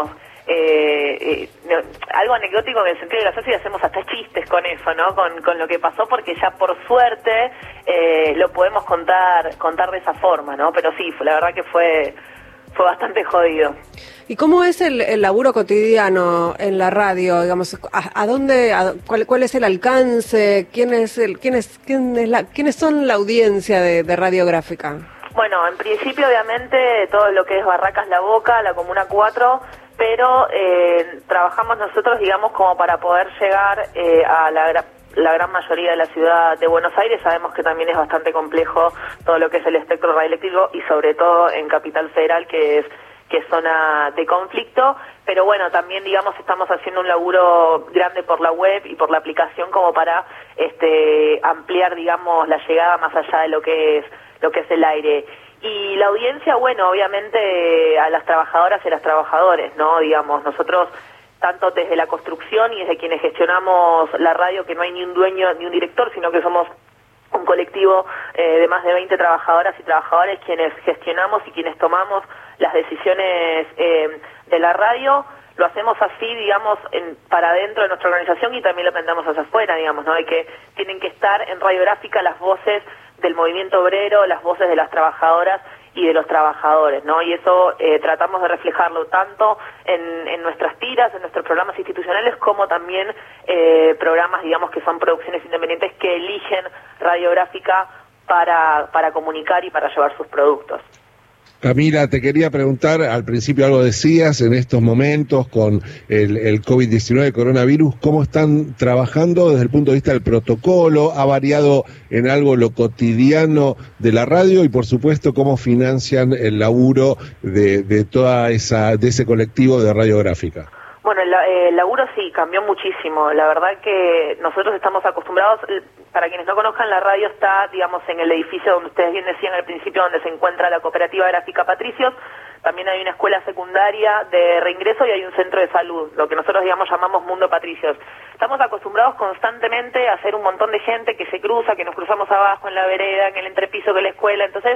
eh, eh, no, algo anecdótico en el sentido de gracioso, y hacemos hasta chistes con eso, ¿no? Con, con lo que pasó, porque ya por suerte eh, lo podemos contar contar de esa forma, ¿no? Pero sí, la verdad que fue fue bastante jodido. ¿Y cómo es el, el laburo cotidiano en la radio? Digamos, ¿a, a dónde, a, cuál, cuál es el alcance? ¿Quién es el, quién es, quién es la, quiénes son la audiencia de, de Radiográfica? Bueno, en principio, obviamente, todo lo que es Barracas La Boca, la Comuna cuatro, pero eh, trabajamos nosotros, digamos, como para poder llegar eh, a la la gran mayoría de la ciudad de Buenos Aires. Sabemos que también es bastante complejo todo lo que es el espectro radioeléctrico, y sobre todo en Capital Federal, que es que es zona de conflicto, pero bueno, también, digamos, estamos haciendo un laburo grande por la web y por la aplicación como para este ampliar, digamos, la llegada más allá de lo que es lo que es el aire. Y la audiencia, bueno, obviamente a las trabajadoras y a los trabajadores, ¿no? Digamos, nosotros, tanto desde la construcción y desde quienes gestionamos la radio, que no hay ni un dueño ni un director, sino que somos un colectivo eh, de más de veinte trabajadoras y trabajadores quienes gestionamos y quienes tomamos las decisiones eh, de la radio. Lo hacemos así, digamos, en, para dentro de nuestra organización, y también lo planteamos hacia afuera, digamos, ¿no? De que tienen que estar en Radiográfica las voces del movimiento obrero, las voces de las trabajadoras y de los trabajadores, ¿no? Y eso eh, tratamos de reflejarlo tanto en, en nuestras tiras, en nuestros programas institucionales, como también eh, programas, digamos, que son producciones independientes que eligen Radiográfica para, para comunicar y para llevar sus productos. Camila, te quería preguntar, al principio algo decías, en estos momentos con el, el COVID diecinueve, coronavirus, ¿cómo están trabajando desde el punto de vista del protocolo? ¿Ha variado en algo lo cotidiano de la radio? Y por supuesto, ¿cómo financian el laburo de, de toda esa, de ese colectivo de Radiográfica? Bueno, el, el laburo sí cambió muchísimo. La verdad que nosotros estamos acostumbrados, para quienes no conozcan, la radio está, digamos, en el edificio donde ustedes bien decían al principio, donde se encuentra la Cooperativa Gráfica Patricios. También hay una escuela secundaria de reingreso y hay un centro de salud, lo que nosotros, digamos, llamamos Mundo Patricios. Estamos acostumbrados constantemente a hacer un montón de gente que se cruza, que nos cruzamos abajo en la vereda, en el entrepiso de la escuela. Entonces,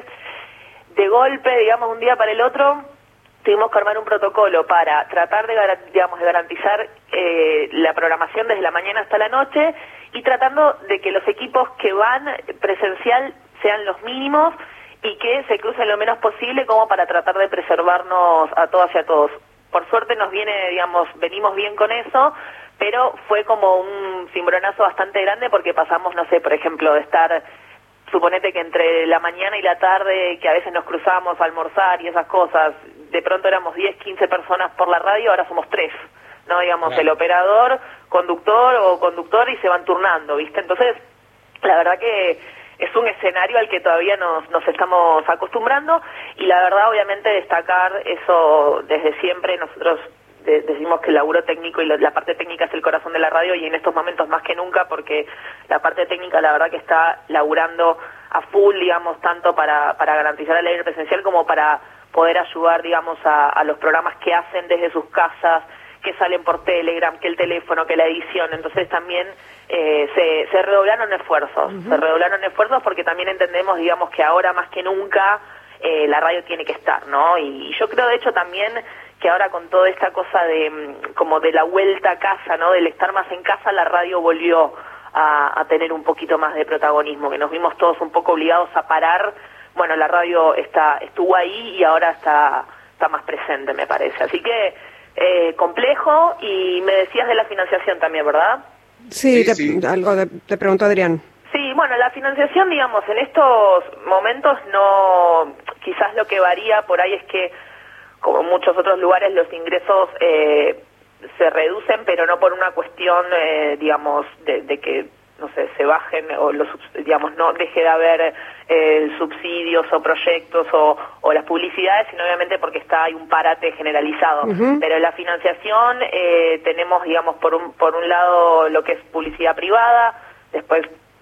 de golpe, digamos, un día para el otro, tuvimos que armar un protocolo para tratar de, digamos, de garantizar eh, la programación desde la mañana hasta la noche, y tratando de que los equipos que van presencial sean los mínimos y que se crucen lo menos posible, como para tratar de preservarnos a todas y a todos. Por suerte nos viene, digamos, venimos bien con eso, pero fue como un cimbronazo bastante grande, porque pasamos, no sé, por ejemplo, de estar, suponete que entre la mañana y la tarde, que a veces nos cruzábamos a almorzar y esas cosas, de pronto éramos diez, quince personas por la radio, ahora somos tres, ¿no? Digamos, claro. El operador, conductor o conductor, y se van turnando, ¿viste? Entonces, la verdad que es un escenario al que todavía nos, nos estamos acostumbrando, y la verdad, obviamente, destacar eso desde siempre. Nosotros de, decimos que el laburo técnico y la, la parte técnica es el corazón de la radio, y en estos momentos más que nunca, porque la parte técnica, la verdad que está laburando a full, digamos, tanto para, para garantizar el aire presencial como para poder ayudar, digamos, a, a los programas que hacen desde sus casas, que salen por Telegram, que el teléfono, que la edición. Entonces también eh, se, se redoblaron esfuerzos, uh-huh. se redoblaron esfuerzos porque también entendemos, digamos, que ahora más que nunca eh, la radio tiene que estar, ¿no? Y, y yo creo, de hecho, también que ahora con toda esta cosa de como de la vuelta a casa, ¿no? Del estar más en casa, la radio volvió a, a tener un poquito más de protagonismo, que nos vimos todos un poco obligados a parar. Bueno, la radio está estuvo ahí y ahora está está más presente, me parece. Así que eh, complejo. Y me decías de la financiación también, ¿verdad? Sí, sí, te, sí. algo de, te preguntó Adrián. Sí, bueno, la financiación, digamos, en estos momentos no, quizás lo que varía por ahí es que, como en muchos otros lugares, los ingresos eh, se reducen, pero no por una cuestión, eh, digamos, de, de que, no sé, se bajen o, los, digamos, no deje de haber eh, subsidios o proyectos o, o las publicidades, sino obviamente porque está hay un parate generalizado. Uh-huh. Pero la financiación eh, tenemos, digamos, por un, por un lado lo que es publicidad privada, después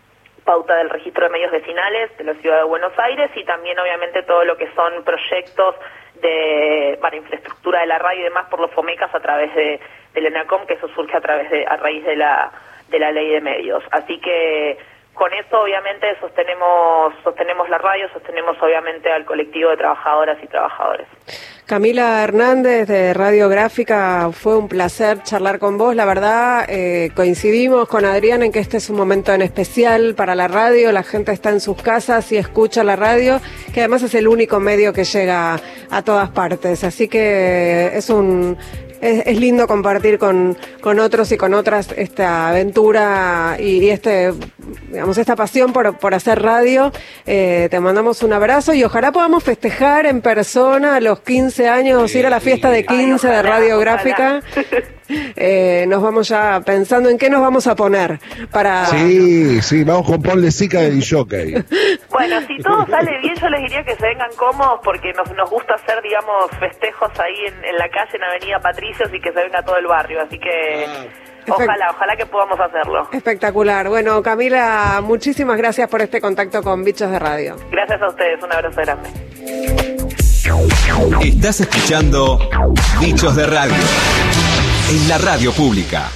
pauta del registro de medios vecinales de la Ciudad de Buenos Aires, y también obviamente todo lo que son proyectos de para infraestructura de la radio y demás por los FOMECAS a través de del ENACOM, que eso surge a través de a raíz de la de la ley de medios. Así que con eso obviamente sostenemos sostenemos la radio, sostenemos obviamente al colectivo de trabajadoras y trabajadores. Camila Hernández de Radiográfica, fue un placer charlar con vos. La verdad, eh, coincidimos con Adrián en que este es un momento en especial para la radio. La gente está en sus casas y escucha la radio, que además es el único medio que llega a todas partes. Así que es un... Es, es lindo compartir con, con otros y con otras esta aventura y, y este, digamos, esta pasión por, por hacer radio. Eh, te mandamos un abrazo y ojalá podamos festejar en persona los quince años, sí, ir a la fiesta de quince Ay, ojalá, de Radiográfica. Eh, nos vamos ya pensando en qué nos vamos a poner para... Sí, sí, vamos con Paul de Sica de Jockey. Bueno, si todo sale bien, yo les diría que se vengan cómodos porque nos, nos gusta hacer, digamos, festejos ahí en, en la calle, en Avenida Patricios, y que se venga todo el barrio, así que... Ojalá, ojalá que podamos hacerlo. Espectacular. Bueno, Camila, muchísimas gracias por este contacto con Bichos de Radio. Gracias a ustedes, un abrazo grande. Estás escuchando Bichos de Radio en la radio pública.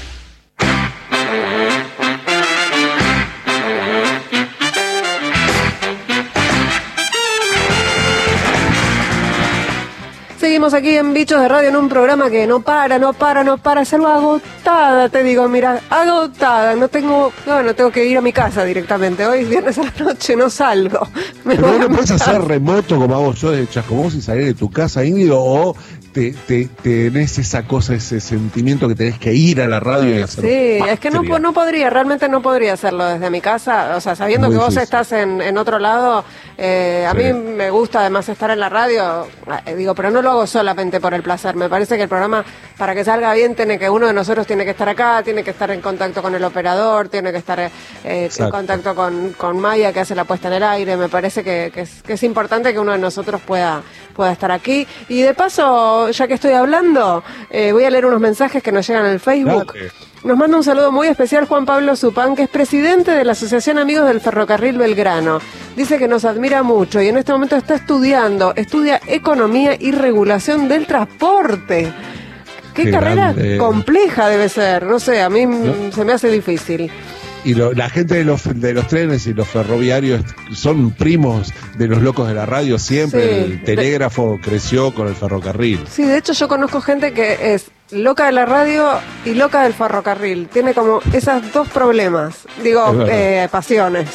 Seguimos aquí en Bichos de Radio en un programa que no para, no para, no para. Salgo agotada, te digo, mira, agotada. No tengo, bueno, tengo que ir a mi casa directamente. Hoy es viernes a la noche, no salgo. Me Pero no puedes hacer remoto como hago yo de Chascomús y salir de tu casa, Ingrid, o te, te, tenés esa cosa, ese sentimiento que tenés que ir a la radio y hacer. Sí, es que no, no podría, realmente no podría hacerlo desde mi casa. O sea, sabiendo Muy que difícil. Vos estás en, en otro lado, eh, a sí. mí me gusta además estar en la radio, eh, digo, pero no lo hago solamente por el placer. Me parece que el programa, para que salga bien, tiene que uno de nosotros tiene que estar acá, tiene que estar en contacto con el operador, tiene que estar eh, en contacto con, con Maya, que hace la puesta en el aire. Me parece que, que, es, que es importante que uno de nosotros pueda, pueda estar aquí. Y de paso, ya que estoy hablando, eh, voy a leer unos mensajes que nos llegan en el Facebook. Dale. Nos manda un saludo muy especial Juan Pablo Zupán, que es presidente de la Asociación Amigos del Ferrocarril Belgrano. Dice que nos admira mucho y en este momento está estudiando, estudia Economía y Regulación del Transporte. Qué, Qué carrera grande. compleja debe ser, no sé, a mí ¿No? se me hace difícil. Y lo, la gente de los de los trenes y los ferroviarios son primos de los locos de la radio siempre. Sí, el telégrafo de... creció con el ferrocarril. Sí, de hecho yo conozco gente que es loca de la radio y loca del ferrocarril. Tiene como esos dos problemas, digo, eh, pasiones.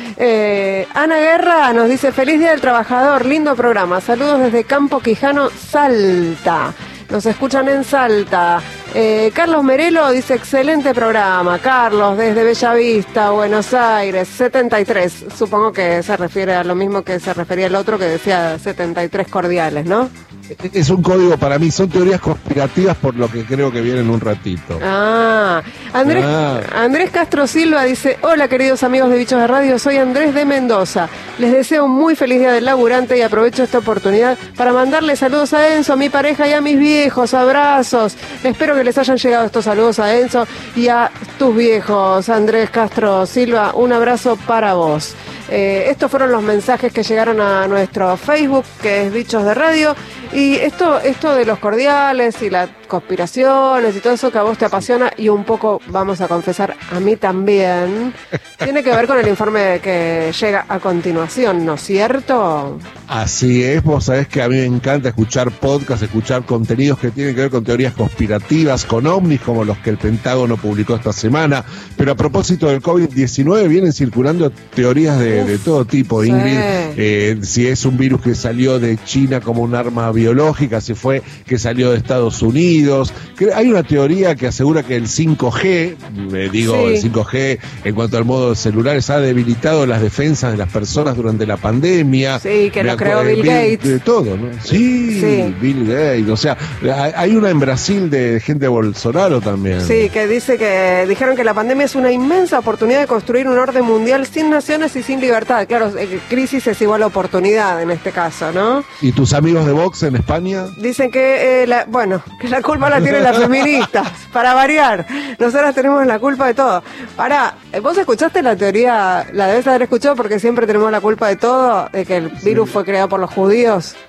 Eh, Ana Guerra nos dice: feliz Día del Trabajador, lindo programa, saludos desde Campo Quijano, Salta. Nos escuchan en Salta. Eh, Carlos Merelo dice: excelente programa. Carlos, desde Bellavista, Buenos Aires, setenta y tres. Supongo que se refiere a lo mismo que se refería el otro que decía setenta y tres cordiales, ¿no? Es un código para mí, son teorías conspirativas por lo que creo que viene en un ratito. Ah, Andrés, ah. Andrés Castro Silva dice: hola queridos amigos de Bichos de Radio, soy Andrés de Mendoza. Les deseo un muy feliz día del laburante y aprovecho esta oportunidad para mandarle saludos a Enzo, a mi pareja y a mis viejos. Abrazos. Espero que les hayan llegado estos saludos a Enzo y a tus viejos. Andrés Castro Silva, un abrazo para vos. Eh, estos fueron los mensajes que llegaron a nuestro Facebook, que es Bichos de Radio. Y esto, esto de los cordiales y las conspiraciones y todo eso que a vos te apasiona y un poco, vamos a confesar, a mí también, tiene que ver con el informe que llega a continuación, ¿no es cierto? Así es, vos sabés que a mí me encanta escuchar podcasts, escuchar contenidos que tienen que ver con teorías conspirativas, con ovnis como los que el Pentágono publicó esta semana. Pero a propósito del COVID diecinueve vienen circulando teorías de, de todo tipo, sí. Ingrid, eh, si es un virus que salió de China como un arma biológica, si fue que salió de Estados Unidos. Hay una teoría que asegura que el cinco G, eh, digo, sí. el cinco G en cuanto al modo de celulares ha debilitado las defensas de las personas durante la pandemia. Sí, que lo creó Bill, Bill Gates. De todo, ¿no? Sí, sí, Bill Gates. O sea, hay una en Brasil de gente de Bolsonaro también. Sí, que dice que dijeron que la pandemia es una inmensa oportunidad de construir un orden mundial sin naciones y sin libertad. Claro, crisis es igual a oportunidad en este caso, ¿no? ¿Y tus amigos de Vox en España? Dicen que, eh, la, bueno, que la culpa la tienen las feministas, para variar. Nosotras tenemos la culpa de todo. Pará, ¿vos escuchaste la teoría? La debes haber escuchado porque siempre tenemos la culpa de todo, de que el virus sí. fue creado por los judíos.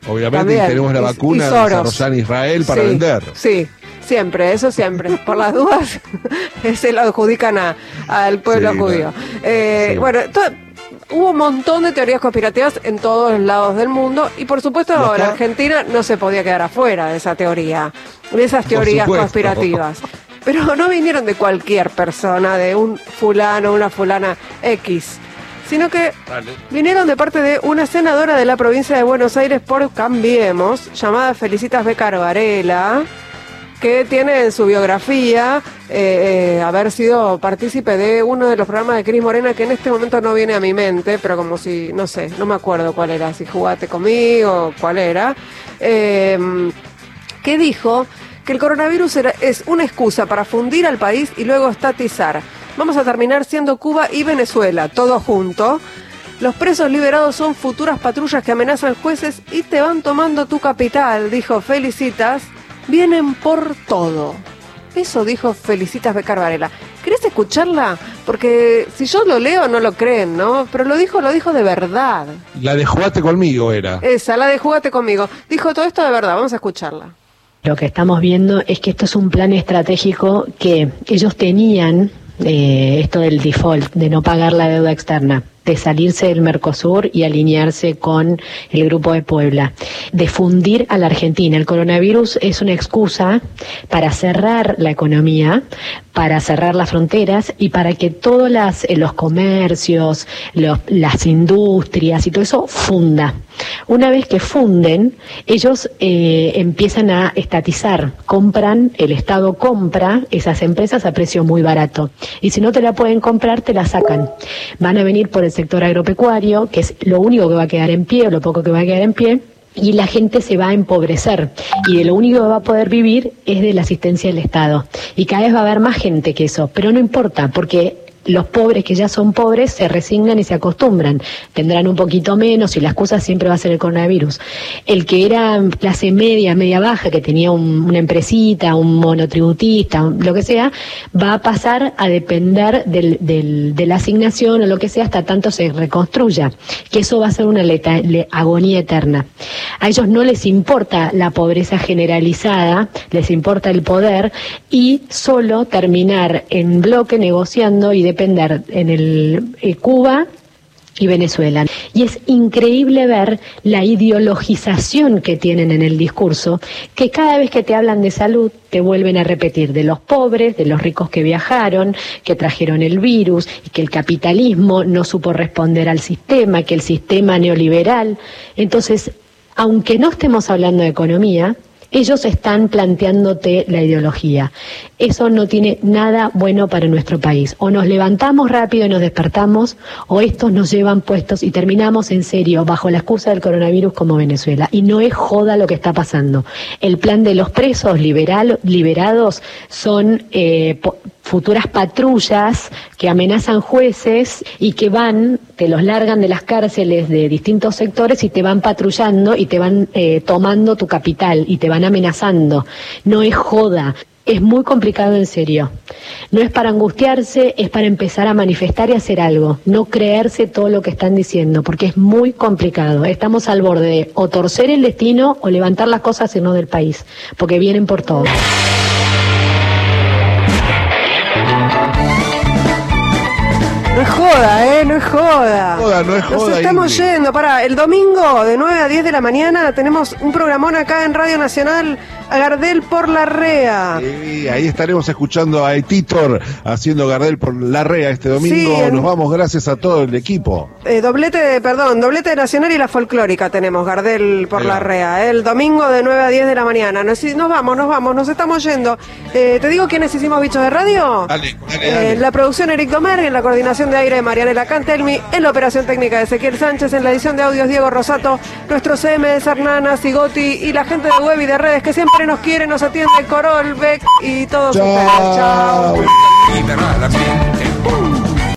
Obviamente También. tenemos la Y- vacuna y Soros. desarrollada en Israel para Sí, vender. Sí, siempre, eso siempre. Por las dudas, se lo adjudican a- al pueblo Sí, judío. no. Eh, Sí. Bueno, to- hubo un montón de teorías conspirativas en todos lados del mundo y por supuesto ¿Y acá? la Argentina no se podía quedar afuera de esa teoría, de esas Por teorías supuesto. conspirativas. Pero no vinieron de cualquier persona, de un fulano, una fulana X, sino que Dale. vinieron de parte de una senadora de la provincia de Buenos Aires por Cambiemos, llamada Felicitas Becar Varela, que tiene en su biografía eh, eh, haber sido partícipe de uno de los programas de Cris Morena, que en este momento no viene a mi mente, pero como si, no sé, no me acuerdo cuál era, si Jugate Conmigo, cuál era, eh, que dijo que el coronavirus era- es una excusa para fundir al país y luego estatizar. Vamos a terminar siendo Cuba y Venezuela, todo junto. Los presos liberados son futuras patrullas que amenazan jueces y te van tomando tu capital, dijo Felicitas. Vienen por todo. Eso dijo Felicitas Becar Varela. ¿Querés escucharla? Porque si yo lo leo no lo creen, ¿no? Pero lo dijo, lo dijo de verdad. La de Jugate Conmigo era. Esa, la de Jugate Conmigo. Dijo todo esto de verdad, vamos a escucharla. Lo que estamos viendo es que esto es un plan estratégico que ellos tenían, eh, esto del default, de no pagar la deuda externa, de salirse del Mercosur y alinearse con el Grupo de Puebla, de fundir a la Argentina. El coronavirus es una excusa para cerrar la economía, para cerrar las fronteras y para que todos las, eh, los comercios, los, las industrias y todo eso funda. Una vez que funden, ellos eh, empiezan a estatizar, compran, el Estado compra esas empresas a precio muy barato. Y si no te la pueden comprar, te la sacan. Van a venir por el sector agropecuario, que es lo único que va a quedar en pie, o lo poco que va a quedar en pie, y la gente se va a empobrecer. Y de lo único que va a poder vivir es de la asistencia del Estado. Y cada vez va a haber más gente que eso, pero no importa, porque los pobres que ya son pobres se resignan y se acostumbran. Tendrán un poquito menos y la excusa siempre va a ser el coronavirus. El que era clase media, media baja, que tenía un, una empresita, un monotributista, un- lo que sea, va a pasar a depender del, del, de la asignación o lo que sea hasta tanto se reconstruya. Que eso va a ser una leta- le- agonía eterna. A ellos no les importa la pobreza generalizada, les importa el poder y solo terminar en bloque negociando y depender en el eh, Cuba y Venezuela. Y es increíble ver la ideologización que tienen en el discurso, que cada vez que te hablan de salud te vuelven a repetir de los pobres, de los ricos que viajaron, que trajeron el virus, y que el capitalismo no supo responder al sistema, que el sistema neoliberal. Entonces, aunque no estemos hablando de economía, ellos están planteándote la ideología. Eso no tiene nada bueno para nuestro país. O nos levantamos rápido y nos despertamos, o estos nos llevan puestos y terminamos en serio bajo la excusa del coronavirus como Venezuela. Y no es joda lo que está pasando. El plan de los presos liberal, liberados son eh, po- futuras patrullas que amenazan jueces y que van, te los largan de las cárceles de distintos sectores y te van patrullando y te van eh, tomando tu capital y te van amenazando. No es joda. Es muy complicado en serio. No es para angustiarse, es para empezar a manifestar y hacer algo. No creerse todo lo que están diciendo, porque es muy complicado. Estamos al borde de o torcer el destino o levantar las cosas en no del país, porque vienen por todo. No es joda, ¿eh? No es joda. Joda, no es Nos joda, estamos Ingrid. yendo. Para el domingo de nueve a diez de la mañana tenemos un programón acá en Radio Nacional, a Gardel por la Rea. Sí, ahí estaremos escuchando a Etitor haciendo Gardel por la Rea este domingo. Sí, en- Nos vamos gracias a todo el equipo. Eh, doblete de, perdón, doblete de Nacional y la folclórica tenemos, Gardel por Ahí la va. Rea, eh, el domingo de nueve a diez de la mañana. Nos, nos vamos, nos vamos, nos estamos yendo. Eh, ¿Te digo quiénes hicimos Bichos de Radio? Dale, dale, Eh, dale. en la producción Eric Domer, en la coordinación de aire Marianela Cantelmi, en la operación técnica de Ezequiel Sánchez, en la edición de audios Diego Rosato, nuestro C M es Hernana, Sigoti y la gente de web y de redes que siempre nos quiere, nos atiende Corol, Beck y todos Chao. ustedes. Chao. Liberar la mente.